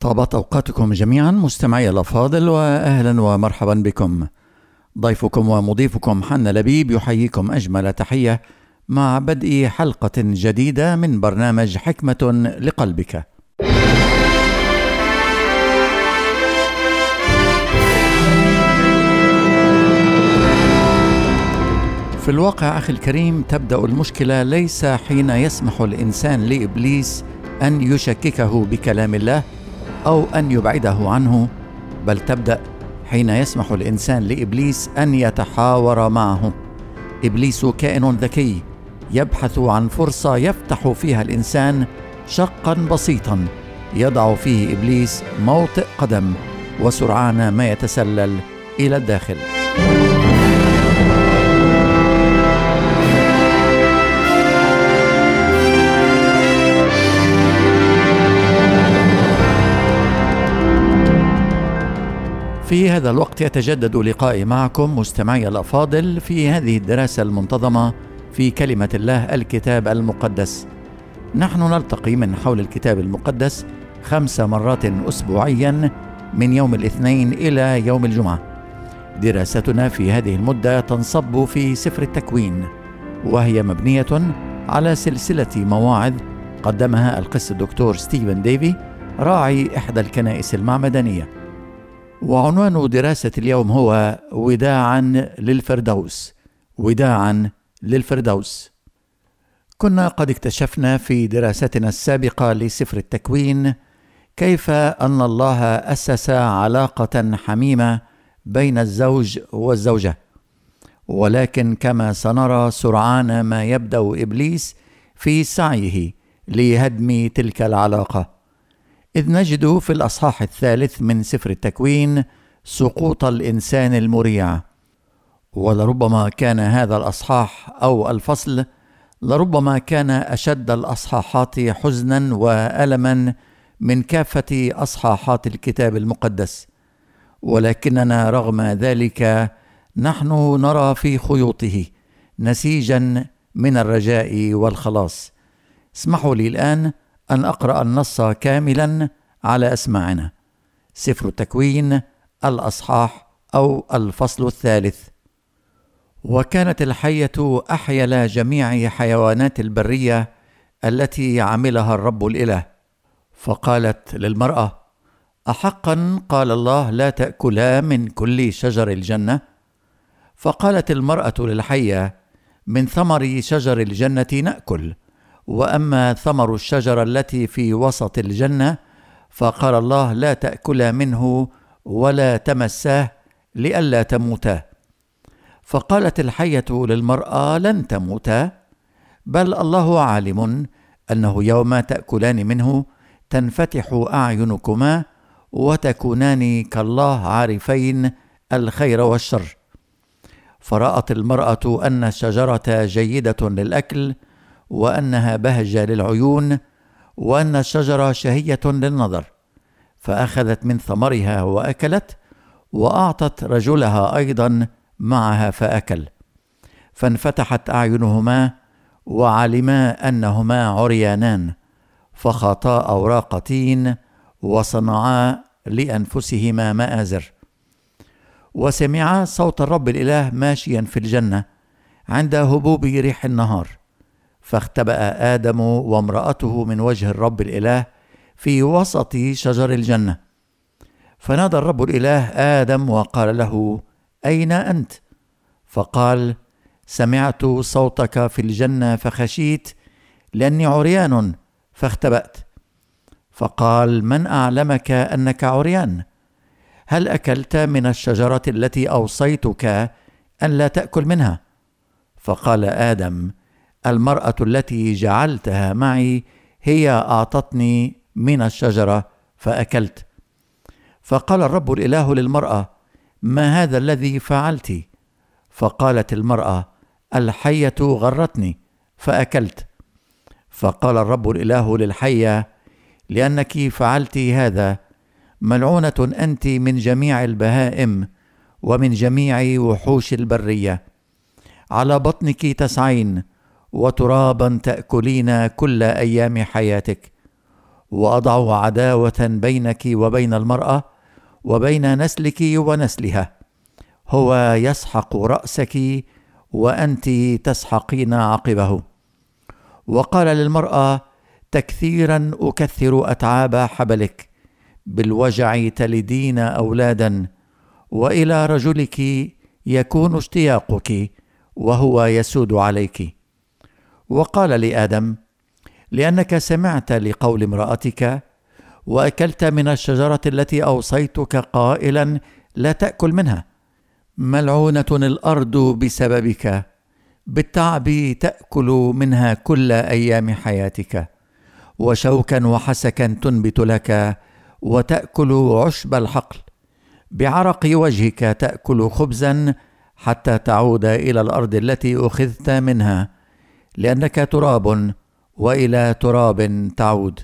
طابت أوقاتكم جميعا مستمعي الأفاضل، وأهلا ومرحبا بكم. ضيفكم ومضيفكم حنا لبيب يحييكم أجمل تحية مع بدء حلقة جديدة من برنامج حكمة لقلبك. في الواقع أخي الكريم، تبدأ المشكلة ليس حين يسمح الإنسان لإبليس أن يشككه بكلام الله أو أن يبعده عنه، بل تبدأ حين يسمح الإنسان لإبليس أن يتحاور معه. إبليس كائن ذكي يبحث عن فرصة يفتح فيها الإنسان شقا بسيطا يضع فيه إبليس موطئ قدم، وسرعان ما يتسلل إلى الداخل. في هذا الوقت يتجدد لقائي معكم مستمعي الأفاضل في هذه الدراسة المنتظمة في كلمة الله الكتاب المقدس. نحن نلتقي من حول الكتاب المقدس 5 مرات أسبوعيا من يوم الاثنين إلى يوم الجمعة. دراستنا في هذه المدة تنصب في سفر التكوين، وهي مبنية على سلسلة مواعظ قدمها القس الدكتور ستيفن ديفي راعي إحدى الكنائس المعمدانية. وعنوان دراسة اليوم هو وداعا للفردوس. وداعا للفردوس. كنا قد اكتشفنا في دراستنا السابقة لسفر التكوين كيف أن الله أسس علاقة حميمة بين الزوج والزوجة، ولكن كما سنرى سرعان ما يبدأ إبليس في سعيه لهدم تلك العلاقة، إذ نجد في الأصحاح 3 من سفر التكوين سقوط الإنسان المريع. ولربما كان هذا الأصحاح أو الفصل لربما كان أشد الأصحاحات حزنا وألما من كافة أصحاحات الكتاب المقدس، ولكننا رغم ذلك نحن نرى في خيوطه نسيجا من الرجاء والخلاص. اسمحوا لي الآن أن أقرأ النص كاملا على أسماعنا. سفر التكوين الأصحاح أو الفصل 3. وكانت الحية أحيل جميع حيوانات البرية التي عملها الرب الإله، فقالت للمرأة: أحقا قال الله لا تأكلا من كل شجر الجنة؟ فقالت المرأة للحية: من ثمر شجر الجنة نأكل، وأما ثمر الشجرة التي في وسط الجنة فقال الله لا تأكلا منه ولا تمساه لئلا تموتا. فقالت الحية للمرأة: لن تموتا، بل الله عالم أنه يوم تأكلان منه تنفتح أعينكما وتكونان كالله عارفين الخير والشر. فرأت المرأة أن الشجرة جيدة للأكل، وأنها بهجة للعيون، وأن الشجرة شهية للنظر، فأخذت من ثمرها وأكلت، وأعطت رجلها أيضا معها فأكل. فانفتحت أعينهما وعلما أنهما عريانان، فخاطا أوراق تين وصنعا لأنفسهما مآزر. وسمعا صوت الرب الإله ماشيا في الجنة عند هبوب ريح النهار، فاختبأ آدم وامرأته من وجه الرب الإله في وسط شجر الجنة. فنادى الرب الإله آدم وقال له: أين أنت؟ فقال: سمعت صوتك في الجنة فخشيت، لأني عريان فاختبأت. فقال: من أعلمك أنك عريان؟ هل أكلت من الشجرة التي أوصيتك أن لا تأكل منها؟ فقال آدم: المرأة التي جعلتها معي هي أعطتني من الشجرة فأكلت. فقال الرب الإله للمرأة: ما هذا الذي فعلت؟ فقالت المرأة: الحية غرتني فأكلت. فقال الرب الإله للحية: لأنك فعلت هذا ملعونة أنت من جميع البهائم ومن جميع وحوش البرية، على بطنك تسعين وترابا تأكلين كل أيام حياتك، وأضع عداوة بينك وبين المرأة وبين نسلك ونسلها، هو يسحق رأسك وأنت تسحقين عقبه. وقال للمرأة: تكثيرا أكثر أتعاب حبلك، بالوجع تلدين أولادا، وإلى رجلك يكون اشتياقك وهو يسود عليك. وقال لآدم: لأنك سمعت لقول امرأتك وأكلت من الشجرة التي أوصيتك قائلا لا تأكل منها، ملعونة الأرض بسببك، بالتعب تأكل منها كل أيام حياتك، وشوكا وحسكا تنبت لك، وتأكل عشب الحقل، بعرق وجهك تأكل خبزا حتى تعود إلى الأرض التي أخذت منها، لأنك تراب وإلى تراب تعود.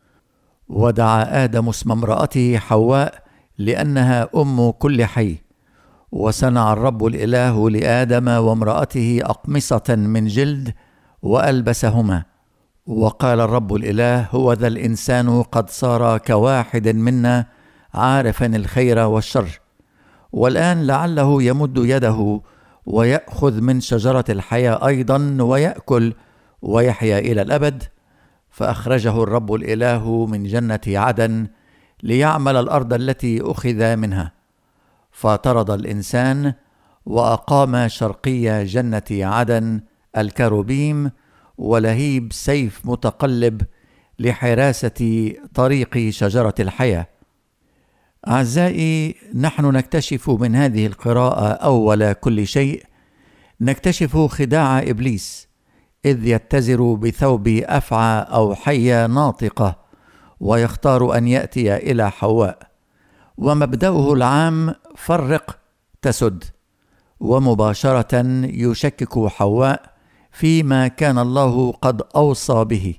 ودعا آدم اسم امرأته حواء لأنها أم كل حي. وصنع الرب الإله لآدم وامرأته أقمصة من جلد وألبسهما. وقال الرب الإله: هو ذا الإنسان قد صار كواحد منا، عارفا الخير والشر، والآن لعله يمد يده ويأخذ من شجرة الحياة أيضا ويأكل ويحيا إلى الأبد. فأخرجه الرب الإله من جنة عدن ليعمل الأرض التي أخذ منها، فطرد الإنسان وأقام شرقي جنة عدن الكروبيم ولهيب سيف متقلب لحراسة طريق شجرة الحياة. أعزائي، نحن نكتشف من هذه القراءة أول كل شيء نكتشف خداع إبليس، إذ يتزر بثوب أفعى أو حية ناطقة ويختار أن يأتي إلى حواء، ومبدأه العام فرق تسد، ومباشرة يشكك حواء فيما كان الله قد أوصى به.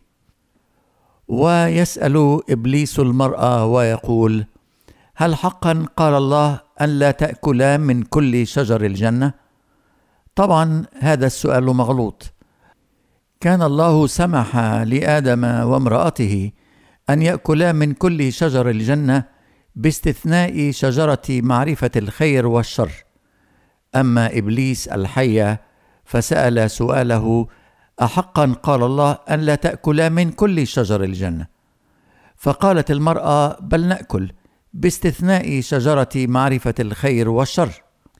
ويسأل إبليس المرأة ويقول: هل حقا قال الله أن لا تأكلا من كل شجر الجنة؟ طبعا هذا السؤال مغلوط. كان الله سمح لآدم وامرأته أن يأكلا من كل شجر الجنة باستثناء شجرة معرفة الخير والشر. أما إبليس الحية فسأل سؤاله: أحقا قال الله أن لا تأكلا من كل شجر الجنة؟ فقالت المرأة: بل نأكل باستثناء شجرة معرفة الخير والشر.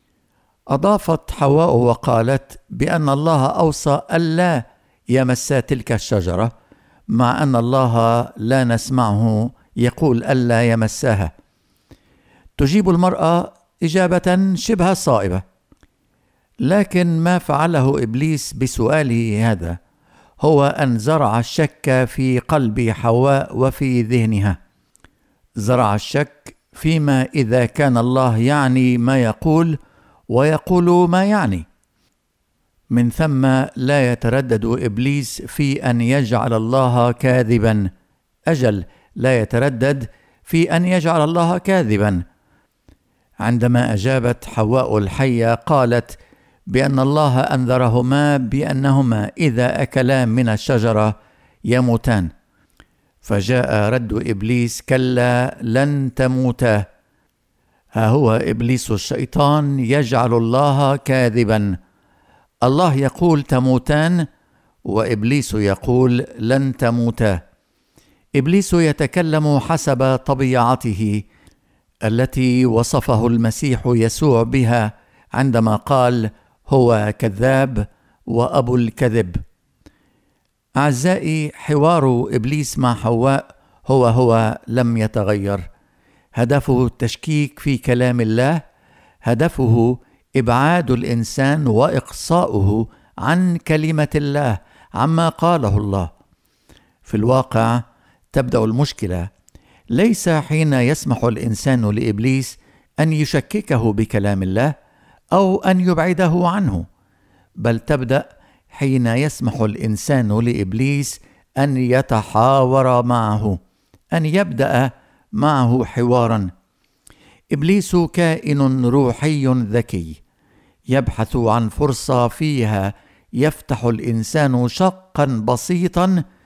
أضافت حواء وقالت بأن الله أوصى ألا يمسا تلك الشجرة، مع أن الله لا نسمعه يقول ألا يمساها. تجيب المرأة إجابة شبه صائبة، لكن ما فعله إبليس بسؤاله هذا هو أن زرع الشك في قلب حواء وفي ذهنها. زرع الشك فيما إذا كان الله يعني ما يقول ويقول ما يعني. من ثم لا يتردد إبليس في أن يجعل الله كاذبا، أجل لا يتردد في أن يجعل الله كاذبا. عندما أجابت حواء الحية قالت بأن الله أنذرهما بأنهما إذا أكلا من الشجرة يموتان. فجاء رد إبليس: كلا لن تموتا. ها هو إبليس الشيطان يجعل الله كاذبا. الله يقول تموتان وإبليس يقول لن تموتا. إبليس يتكلم حسب طبيعته التي وصفه المسيح يسوع بها عندما قال: هو كذاب وأبو الكذب. أعزائي، حوار إبليس مع حواء هو لم يتغير. هدفه التشكيك في كلام الله، هدفه إبعاد الإنسان وإقصاؤه عن كلمة الله، عما قاله الله. في الواقع تبدأ المشكلة ليس حين يسمح الإنسان لإبليس أن يشككه بكلام الله أو أن يبعده عنه، بل تبدأ حين يسمح الإنسان لإبليس أن يتحاور معه، أن يبدأ معه حوارا. إبليس كائن روحي ذكي يبحث عن فرصة فيها يفتح الإنسان شقا بسيطا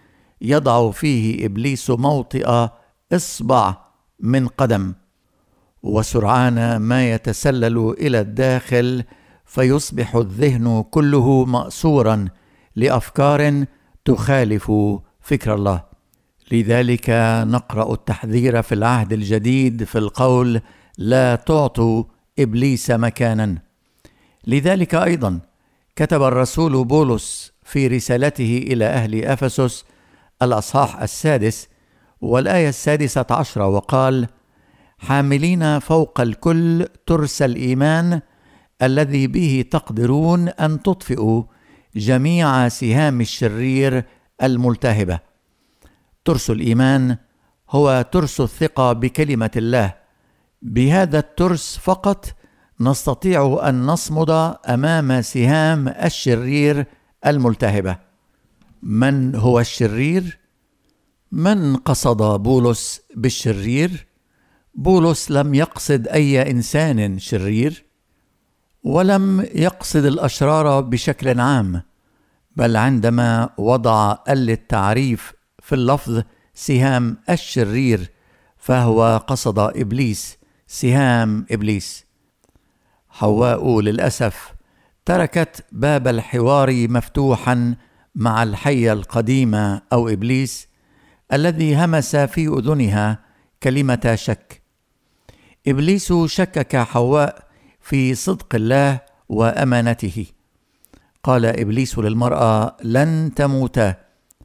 يضع فيه إبليس موطئ إصبع من قدم، وسرعان ما يتسلل إلى الداخل، فيصبح الذهن كله مأسورا لأفكار تخالف فكر الله. لذلك نقرأ التحذير في العهد الجديد في القول: لا تعطوا إبليس مكانا. لذلك أيضا كتب الرسول بولس في رسالته إلى أهل أفسس الأصحاح 6 والآية 16 وقال: حاملين فوق الكل ترس الإيمان الذي به تقدرون أن تطفئوا جميع سهام الشرير الملتهبة. ترس الإيمان هو ترس الثقة بكلمة الله. بهذا الترس فقط نستطيع أن نصمد أمام سهام الشرير الملتهبة. من هو الشرير؟ من قصد بولس بالشرير؟ بولس لم يقصد أي إنسان شرير، ولم يقصد الأشرار بشكل عام، بل عندما وضع التعريف في اللفظ سهام الشرير فهو قصد إبليس، سهام إبليس. حواء للأسف تركت باب الحوار مفتوحا مع الحية القديمة أو إبليس الذي همس في أذنها كلمة شك. إبليس شكك حواء في صدق الله وأمانته. قال إبليس للمرأة: لن تموتا.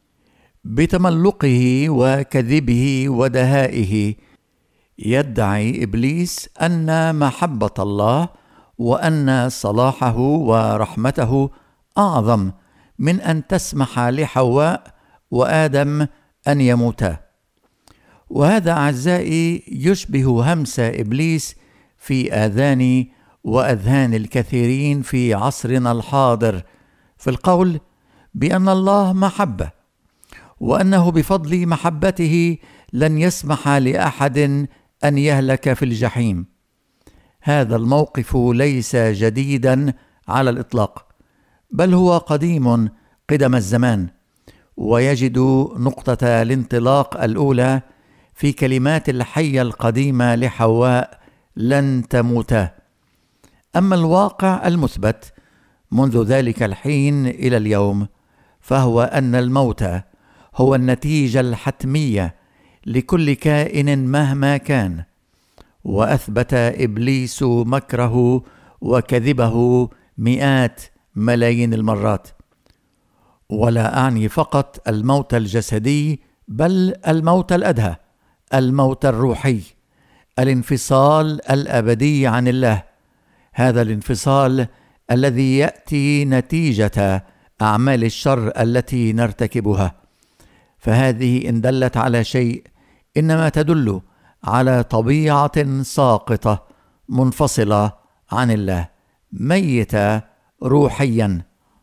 بتملقه وكذبه ودهائه يدعي إبليس أن محبة الله وأن صلاحه ورحمته أعظم من أن تسمح لحواء وآدم أن يموتا. وهذا أعزائي يشبه همس إبليس في آذان وأذهان الكثيرين في عصرنا الحاضر في القول بأن الله محبة، وأنه بفضل محبته لن يسمح لأحد أن يهلك في الجحيم. هذا الموقف ليس جديدا على الإطلاق، بل هو قديم قدم الزمان، ويجد نقطة الانطلاق الأولى في كلمات الحية القديمة لحواء: لن تموتا. أما الواقع المثبت منذ ذلك الحين إلى اليوم فهو أن الموت هو النتيجة الحتمية لكل كائن مهما كان. وأثبت إبليس مكره وكذبه مئات ملايين المرات. ولا أعني فقط الموت الجسدي، بل الموت الأدهى، الموت الروحي، الانفصال الأبدي عن الله. هذا الانفصال الذي يأتي نتيجة أعمال الشر التي نرتكبها. فهذه إن دلت على شيء إنما تدل على طبيعة ساقطة منفصلة عن الله، ميتة روحيا.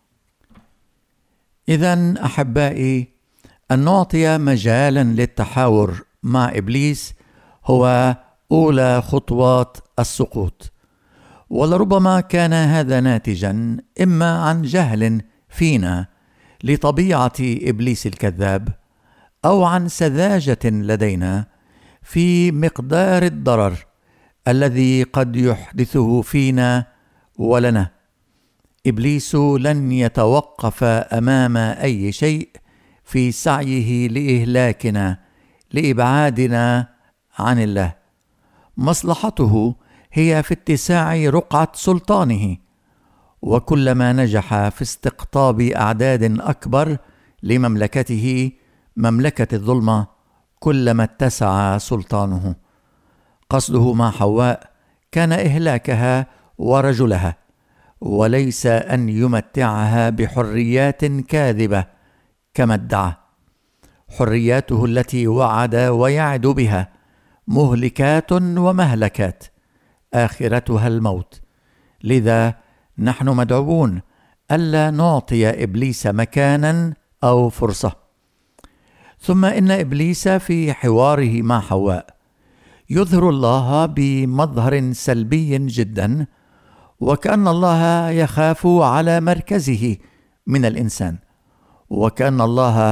إذن أحبائي، أن نعطي مجالا للتحاور مع إبليس هو أولى خطوات السقوط. ولربما كان هذا ناتجا إما عن جهل فينا لطبيعة إبليس الكذاب، أو عن سذاجة لدينا في مقدار الضرر الذي قد يحدثه فينا ولنا. إبليس لن يتوقف أمام أي شيء في سعيه لإهلاكنا، لإبعادنا عن الله. مصلحته هي في اتساع رقعة سلطانه، وكلما نجح في استقطاب أعداد أكبر لمملكته، مملكة الظلمة، كلما اتسع سلطانه. قصده مع حواء كان إهلاكها ورجلها، وليس أن يمتعها بحريات كاذبة كما ادعى. حرياته التي وعد ويعد بها مهلكات ومهلكات، آخرتها الموت. لذا نحن مدعوون ألا نعطي إبليس مكانا أو فرصة. ثم إن إبليس في حواره مع حواء يظهر الله بمظهر سلبي جدا، وكأن الله يخاف على مركزه من الإنسان، وكأن الله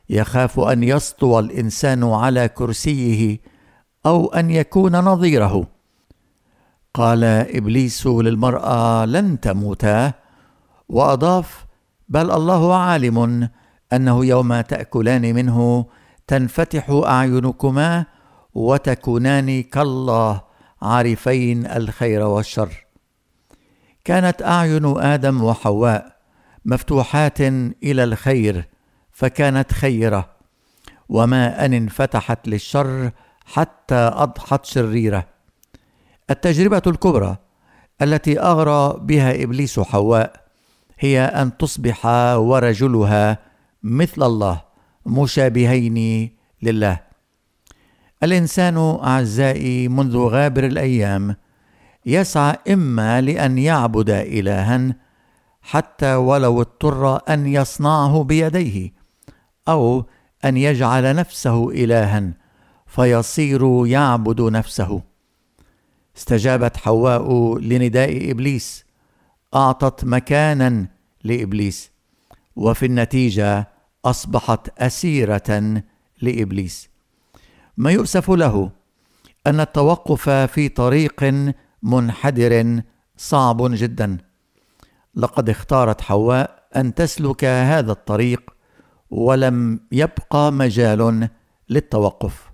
يخاف أن يسطو الإنسان على كرسيه أو أن يكون نظيره. قال إبليس للمرأة: لن تموتا، وأضاف: بل الله عالم أنه يوم تأكلان منه تنفتح أعينكما وتكونان كالله عارفين الخير والشر. كانت أعين آدم وحواء مفتوحات إلى الخير فكانت خيرة، وما أن انفتحت للشر حتى أضحت شريرة. التجربة الكبرى التي أغرى بها إبليس حواء هي أن تصبح ورجلها مثل الله، مشابهين لله. الإنسان أعزائي منذ غابر الأيام يسعى إما لأن يعبد إلها حتى ولو اضطر أن يصنعه بيديه، أو أن يجعل نفسه إلها فيصير يعبد نفسه. استجابت حواء لنداء إبليس، أعطت مكانا لإبليس، وفي النتيجة أصبحت أسيرة لإبليس. ما يؤسف له أن التوقف في طريق منحدر صعب جدا. لقد اختارت حواء أن تسلك هذا الطريق، ولم يبقى مجال للتوقف.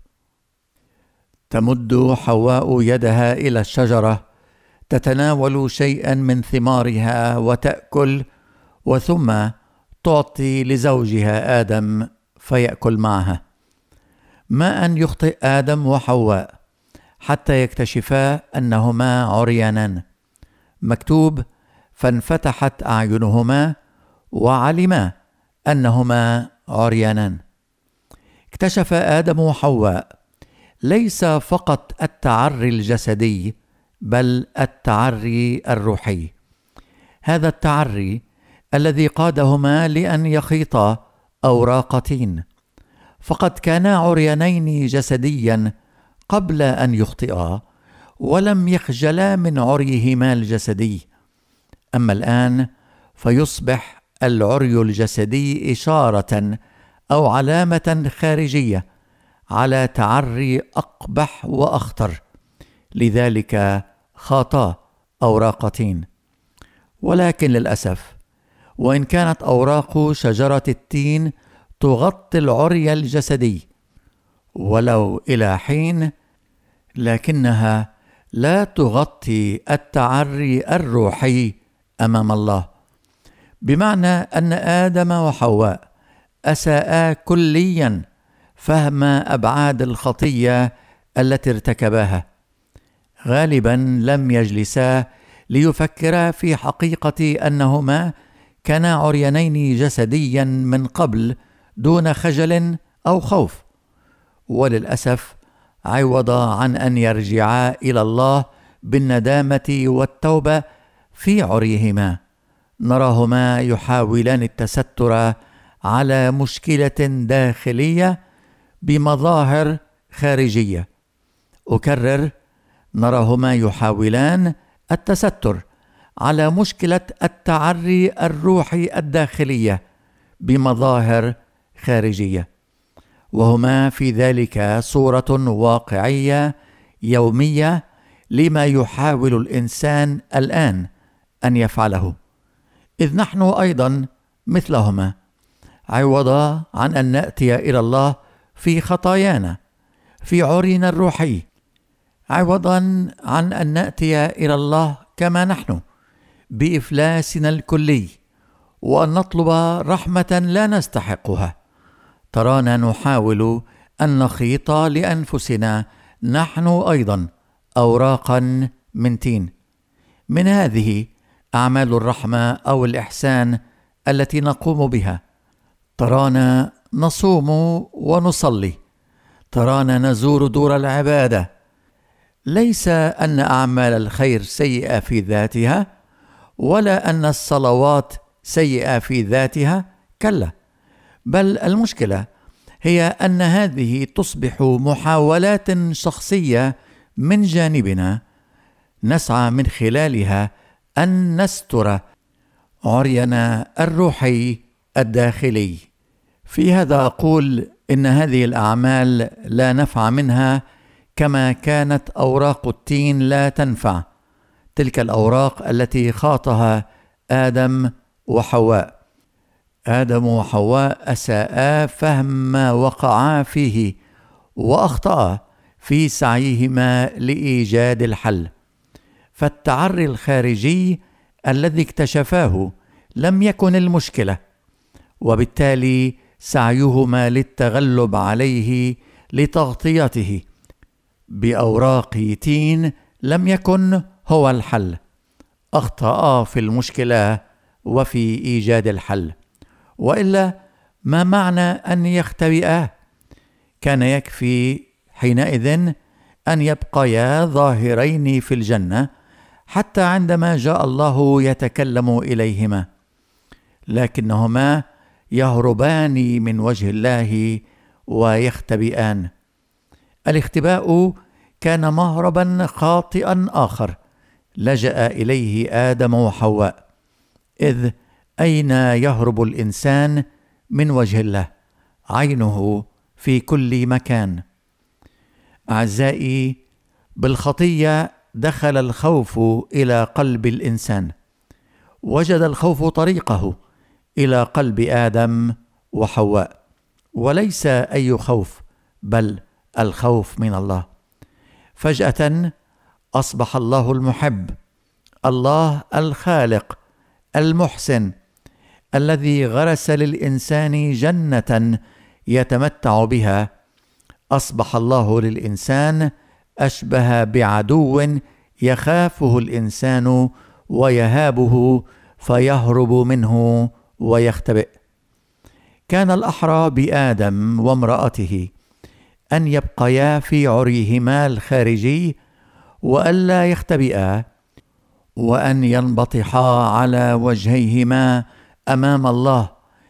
تمد حواء يدها إلى الشجرة، تتناول شيئا من ثمارها وتأكل، وثم تعطي لزوجها آدم فيأكل معها. ما أن يخطئ آدم وحواء حتى يكتشفا أنهما عريانان. مكتوب: فانفتحت أعينهما وعلما أنهما عريانان. اكتشف آدم وحواء ليس فقط التعري الجسدي، بل التعري الروحي. هذا التعري الذي قادهما لأن يخيطا أوراق تين، فقد كانا عريانين جسديا قبل أن يخطئا، ولم يخجلا من عريهما الجسدي. أما الآن فيصبح العري الجسدي إشارة أو علامة خارجية على تعري أقبح وأخطر، لذلك خاطا أوراق تين. ولكن للأسف، وإن كانت أوراق شجرة التين تغطي العري الجسدي ولو إلى حين، لكنها لا تغطي التعري الروحي أمام الله، بمعنى أن آدم وحواء أساءا كليا فهم أبعاد الخطية التي ارتكباها. غالبا لم يجلسا ليفكرا في حقيقة أنهما كانا عريانين جسديا من قبل دون خجل أو خوف. وللأسف، عوض عن أن يرجعا إلى الله بالندامة والتوبة في عريهما، نراهما يحاولان التستر على مشكلة داخلية بمظاهر خارجية. أكرر، نراهما يحاولان التستر على مشكلة التعري الروحي الداخلية بمظاهر خارجية، وهما في ذلك صورة واقعية يومية لما يحاول الإنسان الآن أن يفعله، إذ نحن أيضا مثلهما. عوض عن أن نأتي إلى الله في خطايانا في عرينا الروحي، عوضا عن أن نأتي إلى الله كما نحن بإفلاسنا الكلي وأن نطلب رحمة لا نستحقها، ترانا نحاول أن نخيط لأنفسنا نحن أيضا أوراقا من تين. من هذه أعمال الرحمة أو الإحسان التي نقوم بها. ترانا نصوم ونصلي، ترانا نزور دور العبادة. ليس أن أعمال الخير سيئة في ذاتها، ولا أن الصلوات سيئة في ذاتها، كلا، بل المشكلة هي أن هذه تصبح محاولات شخصية من جانبنا نسعى من خلالها أن نستر عرينا الروحي الداخلي في هذا أقول إن هذه الأعمال لا نفع منها، كما كانت أوراق التين لا تنفع، تلك الأوراق التي خاطها آدم وحواء. آدم وحواء أساءا فهم ما وقعا فيه، وأخطأا في سعيهما لإيجاد الحل. فالتعري الخارجي الذي اكتشفاه لم يكن المشكلة، وبالتالي سعيهما للتغلب عليه لتغطيته بأوراق تين لم يكن هو الحل. أخطأا في المشكلة وفي إيجاد الحل، وإلا ما معنى أن يختبئا؟ كان يكفي حينئذ أن يبقيا ظاهرين في الجنة حتى عندما جاء الله يتكلم إليهما، لكنهما يهربان من وجه الله ويختبئان. الاختباء كان مهربا خاطئا آخر لجأ إليه آدم وحواء، إذ أين يهرب الإنسان من وجه الله؟ عينه في كل مكان. أعزائي، بالخطية دخل الخوف إلى قلب الإنسان، وجد الخوف طريقه إلى قلب آدم وحواء، وليس أي خوف، بل الخوف من الله. فجأة أصبح الله المحب، الله الخالق المحسن، الذي غرس للإنسان جنة يتمتع بها. أصبح الله للإنسان أشبه بعدو يخافه الإنسان ويهابه فيهرب منه ويختبئ. كان الأحرى بآدم وامرأته أن يبقيا في عريهما الخارجي وألا يختبئا، وأن ينبطحا على وجهيهما أمام الله،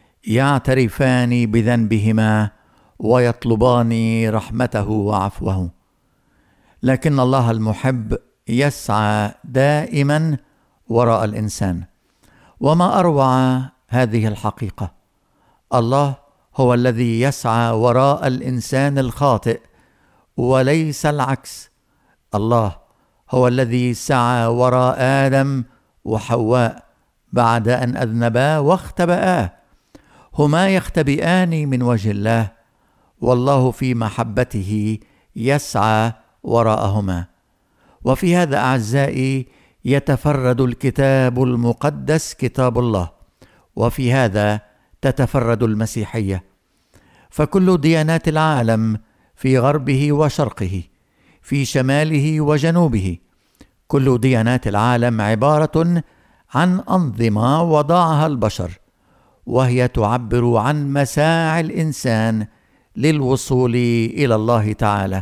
يعترفان بذنبهما ويطلبان رحمته وعفوه. لكن الله المحب يسعى دائما وراء الإنسان. وما أروع هذه الحقيقة، الله هو الذي يسعى وراء الإنسان الخاطئ وليس العكس. الله هو الذي سعى وراء آدم وحواء بعد أن أذنبا واختبئا. هما يختبئان من وجه الله، والله في محبته يسعى وراءهما. وفي هذا أعزائي يتفرد الكتاب المقدس كتاب الله، وفي هذا تتفرد المسيحية. فكل ديانات العالم في غربه وشرقه، في شماله وجنوبه، كل ديانات العالم عبارة عن أنظمة وضعها البشر، وهي تعبر عن مساعي الإنسان للوصول إلى الله تعالى.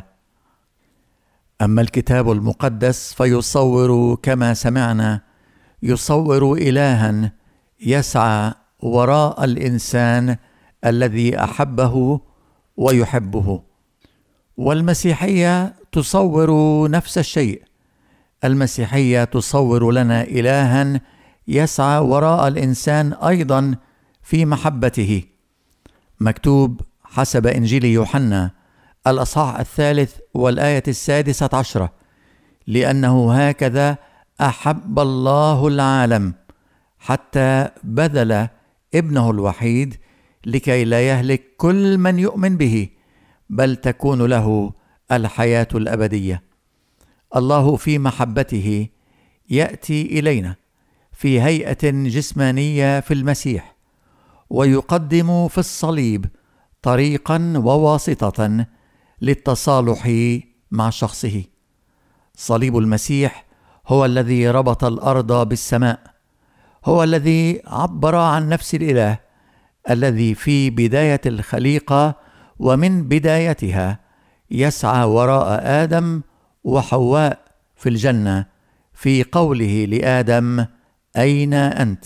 أما الكتاب المقدس فيصور كما سمعنا، يصور إلها يسعى وراء الإنسان الذي أحبه ويحبه. والمسيحية تصور نفس الشيء. المسيحية تصور لنا إلها يسعى وراء الإنسان أيضا في محبته. مكتوب حسب إنجيل يوحنا الأصحاح 3 والآية 16: لأنه هكذا أحب الله العالم حتى بذل ابنه الوحيد لكي لا يهلك كل من يؤمن به، بل تكون له الحياة الأبدية. الله في محبته يأتي إلينا في هيئة جسمانية في المسيح، ويقدم في الصليب طريقا وواسطة للتصالح مع شخصه. صليب المسيح هو الذي ربط الأرض بالسماء، هو الذي عبر عن نفس الإله الذي في بداية الخليقة ومن بدايتها يسعى وراء آدم وحواء في الجنة في قوله لآدم: أين أنت؟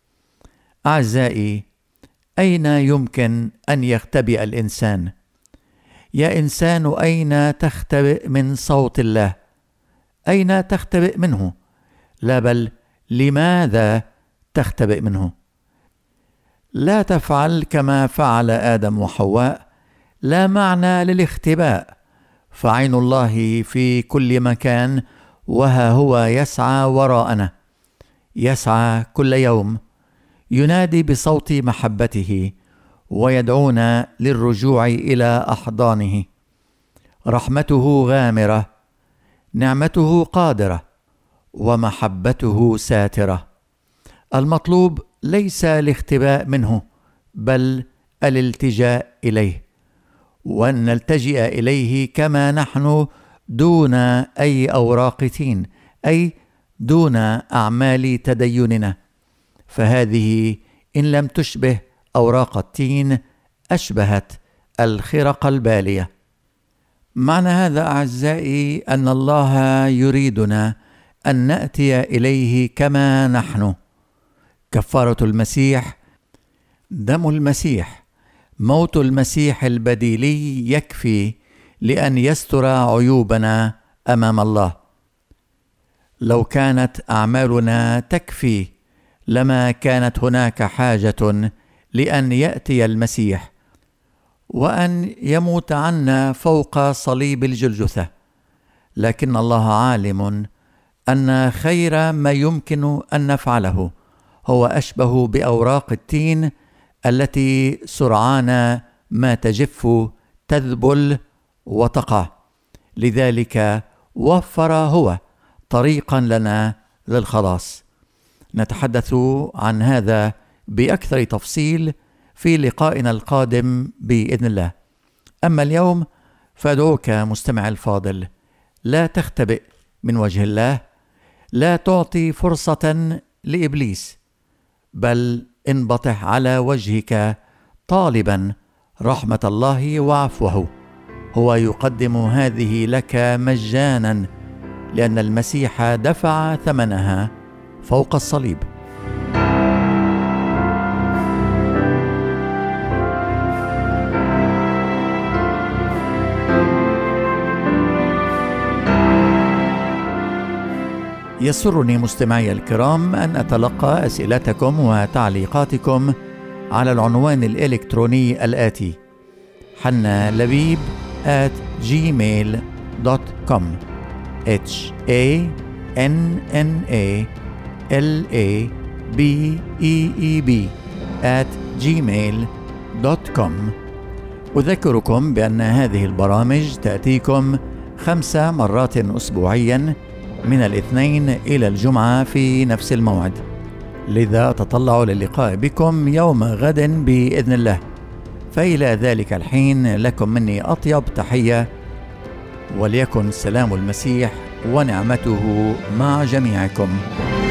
أعزائي، أين يمكن أن يختبئ الإنسان؟ يا إنسان، أين تختبئ من صوت الله؟ أين تختبئ منه؟ لا، بل لماذا تختبئ منه؟ لا تفعل كما فعل آدم وحواء. لا معنى للاختباء، فعين الله في كل مكان، وها هو يسعى وراءنا، يسعى كل يوم، ينادي بصوت محبته ويدعونا للرجوع إلى أحضانه. رحمته غامرة، نعمته قادرة، ومحبته ساترة. المطلوب ليس الاختباء منه، بل الالتجاء إليه، وأن نلتجئ إليه كما نحن دون أي أوراق تين، أي دون أعمال تديننا، فهذه إن لم تشبه أوراق التين أشبهت الخرق البالية. معنى هذا أعزائي أن الله يريدنا أن نأتي إليه كما نحن. كفارة المسيح، دم المسيح، موت المسيح البديلي يكفي لأن يستر عيوبنا أمام الله. لو كانت أعمالنا تكفي لما كانت هناك حاجة لأن يأتي المسيح وأن يموت عنا فوق صليب الجلجثة، لكن الله عالم أن خير ما يمكن أن نفعله هو أشبه بأوراق التين التي سرعان ما تجف، تذبل وتقع. لذلك وفر هو طريقا لنا للخلاص. نتحدث عن هذا بأكثر تفصيل في لقائنا القادم بإذن الله. أما اليوم فأدعوك مستمع الفاضل، لا تختبئ من وجه الله، لا تعطي فرصة لإبليس، بل انبطح على وجهك طالبا رحمة الله وعفوه. هو يقدم هذه لك مجانا، لأن المسيح دفع ثمنها فوق الصليب. يسرني مستمعي الكرام أن أتلقى أسئلتكم وتعليقاتكم على العنوان الإلكتروني الآتي: hannalabib@gmail.com hannalabeb@gmail.com. أذكركم بأن هذه البرامج تأتيكم 5 مرات أسبوعيا من الاثنين إلى الجمعة في نفس الموعد، لذا أتطلع للقاء بكم يوم غد بإذن الله. فإلى ذلك الحين لكم مني أطيب تحية، وليكن سلام المسيح ونعمته مع جميعكم.